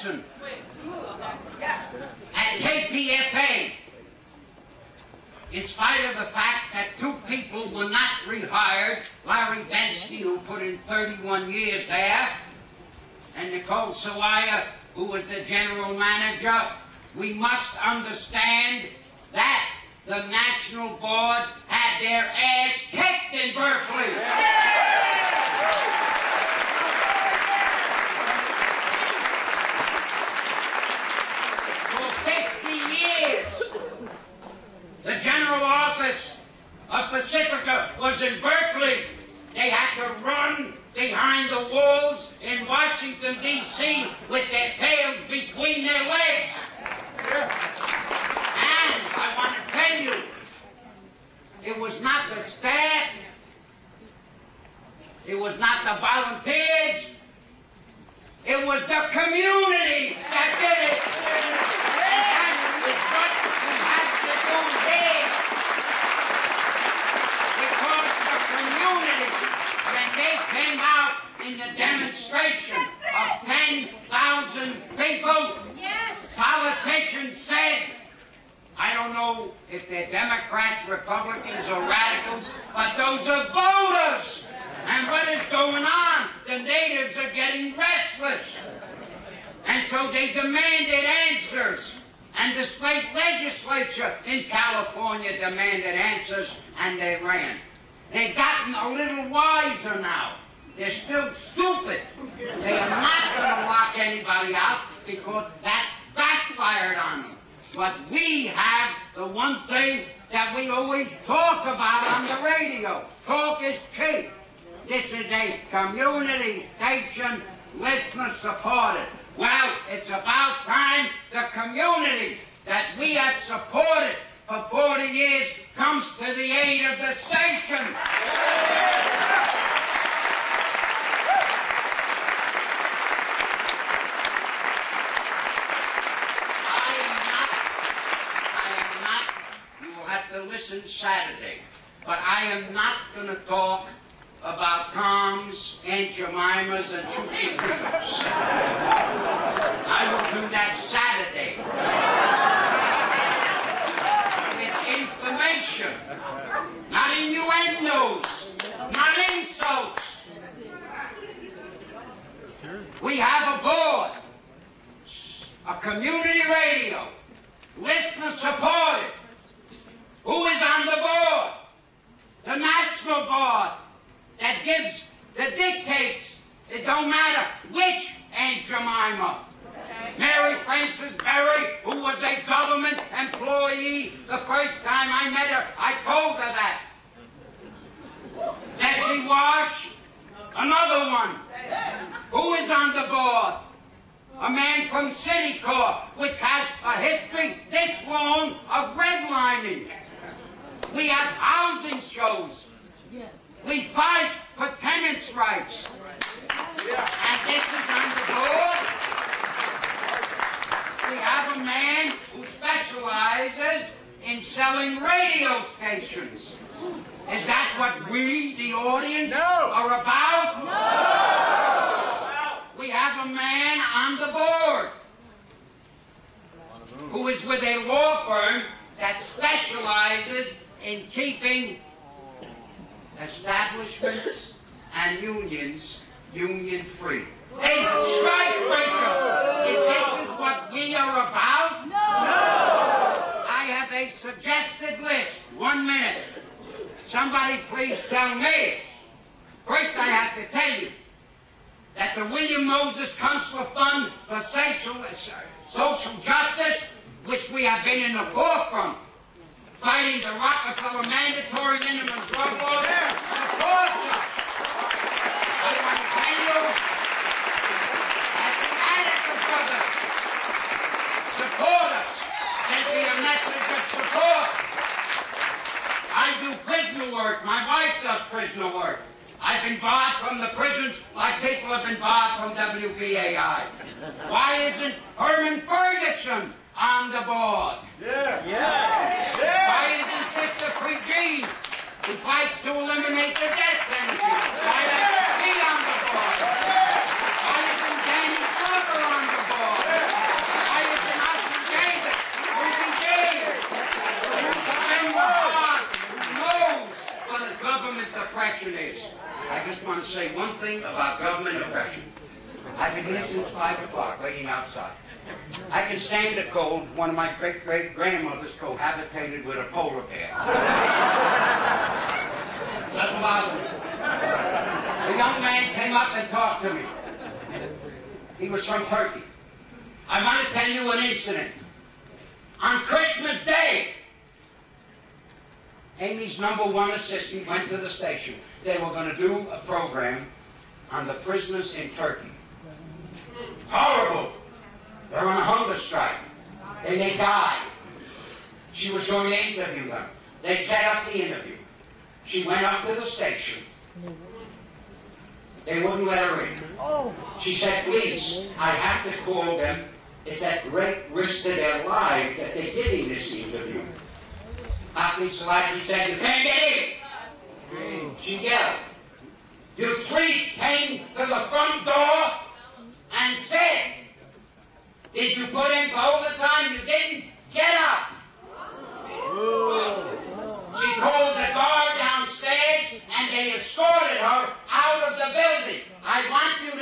Ferguson at KPFA, in spite of the fact that two people were not rehired, Larry Bensky, who put in 31 years there, and Nicole Sawaya, who was the general manager, we must understand that the National Board had their ass kicked in Berkeley. For 50 years, the general office of Pacifica was in Berkeley. They had to run behind the walls in Washington, D.C. with their tails between their legs. And I want to tell you, it was not the staff, it was not the volunteers, it was the community that did it. And that is what we have to do here. Because the community, when they came out in the demonstration of 10,000 people, politicians said, I don't know if they're Democrats, Republicans, or radicals, but those are voters. And what is going on? The natives are getting restless. And so they demanded answers. And the state legislature in California demanded answers, and they ran. They've gotten a little wiser now. They're still stupid. They are not going to lock anybody out because that backfired on them. But we have the one thing that we always talk about on the radio. Talk is cheap. This is a community station, listener supported. Well, it's about time the community that we have supported for 40 years comes to the aid of the station. To listen Saturday, but I am not going to talk about Toms, Aunt Jemimas, and Choochie Crickets. I will do that Saturday. With information, not innuendos, not insults. We have a board, a community radio, listener supported. Who is on the board? The National Board that gives the dictates. It don't matter which Aunt Jemima. Mary Frances Berry, who was a government employee the first time I met her, I told her that. Bessie Wash, another one. Who is on the board? A man from Citicorp, which has a history this long of redlining. We have housing shows. Yes. We fight for tenants' rights. And this is on the board. We have a man who specializes in selling radio stations. Is that what we, the audience, are about? No! We have a man on the board who is with a law firm that specializes in keeping establishments and unions union-free. A strikebreaker! If this is what we are about, I have a suggested list. 1 minute. Somebody please tell me. First I have to tell you that the William Moses Kunstler Fund for Social Justice, which we have been in the forefront, fighting the Rockefeller mandatory minimum drug law, supports us. I want to tell you that the Attica brothers support us, send me a message of support. I do prisoner work. My wife does prisoner work. I've been barred from the prisons like people have been barred from WBAI. Why isn't Herman Ferguson on the board? Why isn't Sister Prejean, who fights to eliminate the death penalty? Why isn't she on the board? Why isn't Danny Glover on the board? just want to say one thing about government oppression. I've been here since 5 o'clock, waiting outside. I can stand the cold. One of my great-great-grandmothers cohabitated with a polar bear. Doesn't bother me. A young man came up and talked to me. He was from Turkey. I want to tell you an incident. On Christmas Day, Amy's #1 assistant went to the station. They were going to do a program on the prisoners in Turkey. Horrible. They're on a hunger strike. And they died. She was going to interview them. They set up the interview. She went up to the station. They wouldn't let her in. She said, please, I have to call them. It's at great risk to their lives that they're getting this interview. Haile Selassie said, you can't get in. She yelled. You priests came to the front door and said, did you put in for overtime? You didn't? Get up. She called the guard downstairs and they escorted her out of the building. I want you